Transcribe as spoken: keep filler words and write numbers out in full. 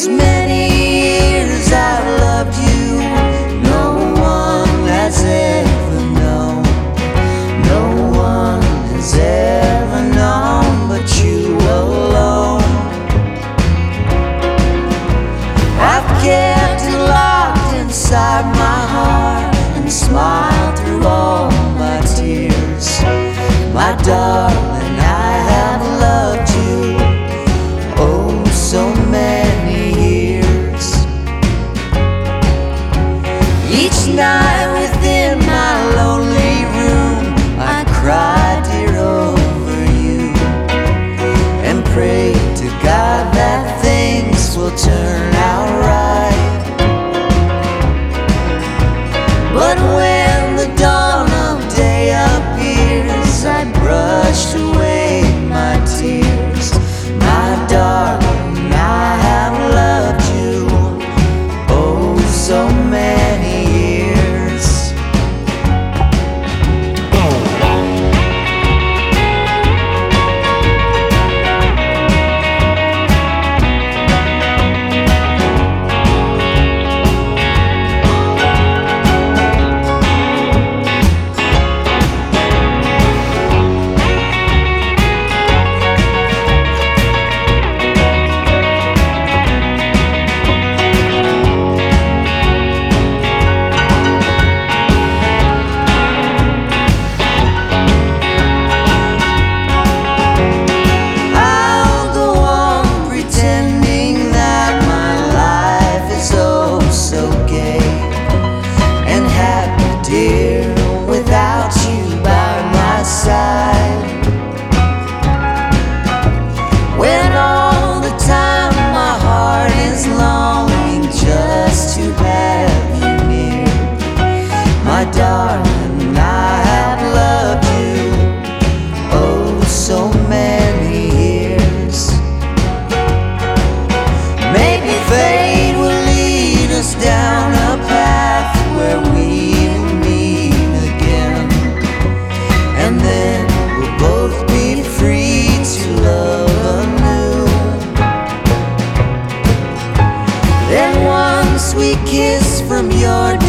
these many years I've loved you, no one has ever known. No one has ever known but you alone. I've kept it locked inside my heart and smiled through all my tears. My darling, I have loved you oh so many years. Each night within my lonely room I cry, dear, over you and pray to God that things will turn out right. But when the dawn of day appears, I brushed away my tears. My darling, I have loved you oh so many years. My darling, I have loved you oh so many years. Maybe fate will lead us down a path where we will meet again, and then we'll both be free to love anew. Then one sweet kiss from your